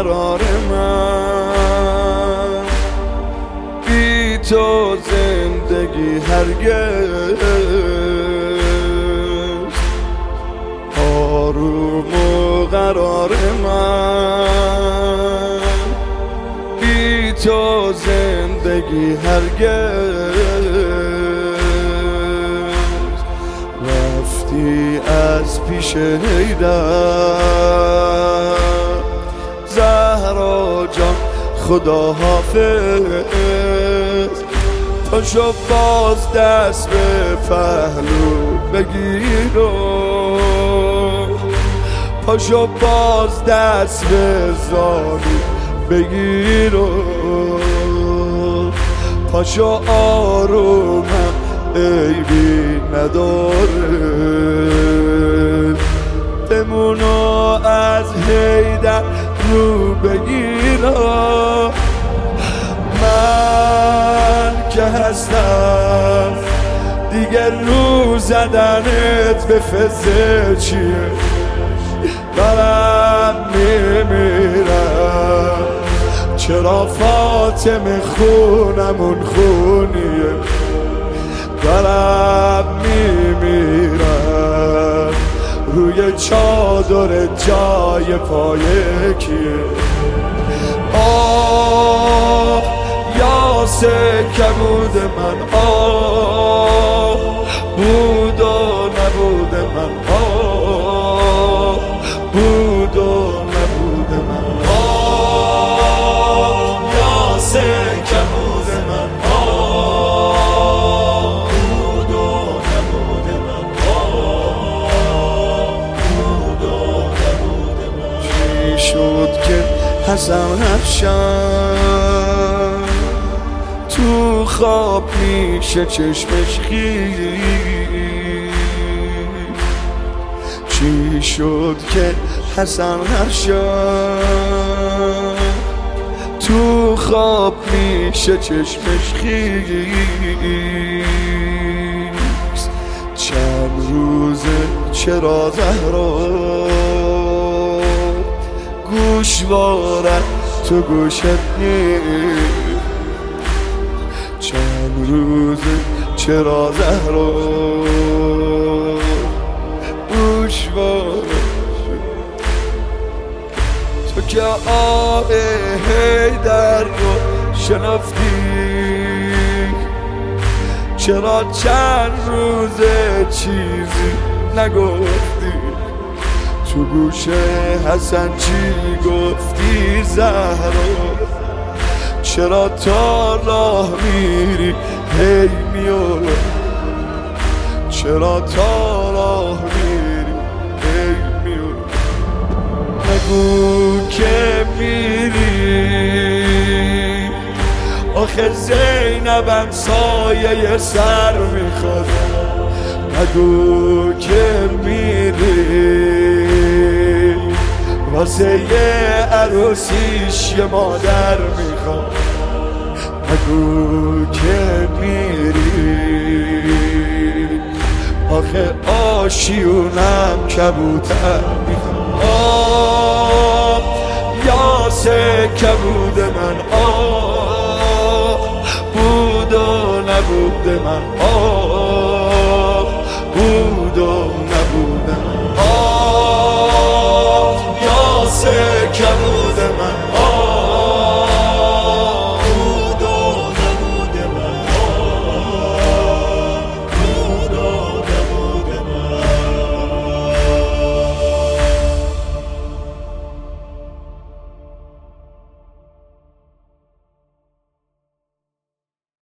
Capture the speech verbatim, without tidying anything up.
قرار من، بی تو زندگی هرگز آروم و قرار من، بی تو زندگی هرگز. رفتی از پیش حیدر زهرا جان خدا حافظ، پاشو باز دست به پهلو بگیر و پاشو باز دست به زانو بگیر و پاشو آرومم عیبی نداره، بمونو از حیدر رو بگیرم. من که هستم دیگه رو زدنت به فزه چیه، دارم میمیرم. چرا فاطمه خونمون خونیه، دارم میمیرم. روی چادر جای پای کیه؟ آه یاسه کبود من، آه بود و نبود من، آه بود و نبود من، آه یاسه کبود من، آه بود و نبود من، آه بود و نبود من. چی شد که حسن افشان تو خواب میشه چشمش خیز؟ چی شد که حسن افشان تو خواب میشه چشمش خیز؟ چند روزه چرا زهرا گوشوارت تو گوشت نیست؟ چند روزه چرا زهرا گوشوارت تو که آه حیدر رو شنفتی؟ چرا چند روزه چیزی نگفتی؟ تو گوش حسن چی گفتی زهرا؟ چرا تا راه میری هی میوله؟ چرا تا راه میری هی میوله؟ نگو که میری آخه زینبم سایه سر میخواد. نگو که میری واسه یه عروسیش یه مادر میخواد. نگو که میری آخه آشیونم کبوتر میخواد. آه یاسه کبود من، آه بود و نبود من، آه بود و